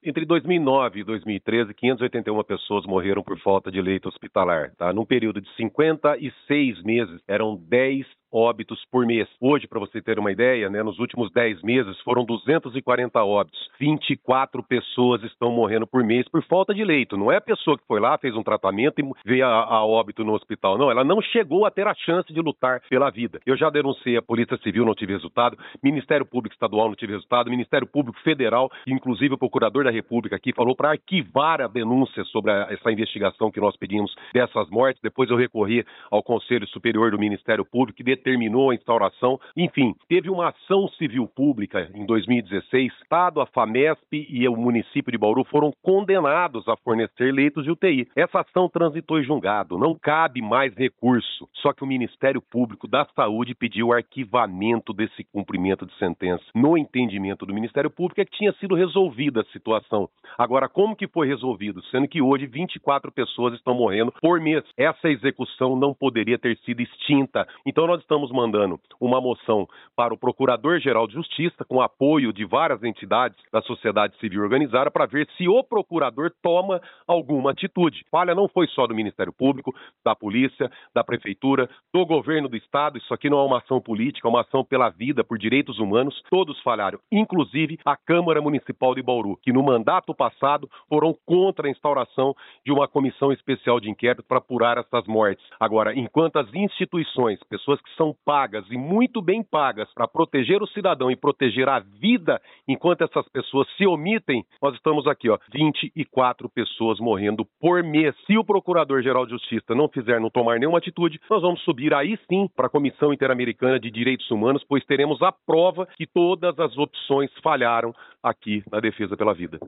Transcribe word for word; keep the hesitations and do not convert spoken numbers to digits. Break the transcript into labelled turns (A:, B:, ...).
A: Entre dois mil e nove e dois mil e treze, quinhentas e oitenta e uma pessoas morreram por falta de leito hospitalar. Tá? Num período de cinquenta e seis meses, eram dez óbitos por mês. Hoje, para você ter uma ideia, né, nos últimos dez meses foram duzentos e quarenta óbitos. vinte e quatro pessoas estão morrendo por mês por falta de leito. Não é a pessoa que foi lá, fez um tratamento e veio a, a óbito no hospital. Não, ela não chegou a ter a chance de lutar pela vida. Eu já denunciei a Polícia Civil, não tive resultado. Ministério Público Estadual, não tive resultado. Ministério Público Federal, inclusive o Procurador da República aqui, falou para arquivar a denúncia sobre a, essa investigação que nós pedimos dessas mortes. Depois eu recorri ao Conselho Superior do Ministério Público, que determinou a instauração. Enfim, teve uma ação civil pública em dois mil e dezesseis. O Estado, a FAMESP e o município de Bauru foram condenados a fornecer leitos de U T I. Essa ação transitou em julgado. Não cabe mais recurso. Só que o Ministério Público da Saúde pediu o arquivamento desse cumprimento de sentença. No entendimento do Ministério Público é que tinha sido resolvida a situação. Agora, como que foi resolvido? Sendo que hoje vinte e quatro pessoas estão morrendo por mês. Essa execução não poderia ter sido extinta. Então nós estamos mandando uma moção para o Procurador-Geral de Justiça, com apoio de várias entidades da sociedade civil organizada, para ver se o procurador toma alguma atitude. Falha não foi só do Ministério Público, da Polícia, da Prefeitura, do Governo do Estado. Isso aqui não é uma ação política, é uma ação pela vida, por direitos humanos. Todos falharam, inclusive a Câmara Municipal de Bauru, que no mandato passado foram contra a instauração de uma comissão especial de inquérito para apurar essas mortes. Agora, enquanto as instituições, pessoas que são pagas e muito bem pagas para proteger o cidadão e proteger a vida, enquanto essas pessoas se omitem, nós estamos aqui, ó, vinte e quatro pessoas morrendo por mês. Se o Procurador-Geral de Justiça não fizer, não tomar nenhuma atitude, nós vamos subir aí sim para a Comissão Interamericana de Direitos Humanos, pois teremos a prova que todas as opções falharam aqui na defesa pela vida.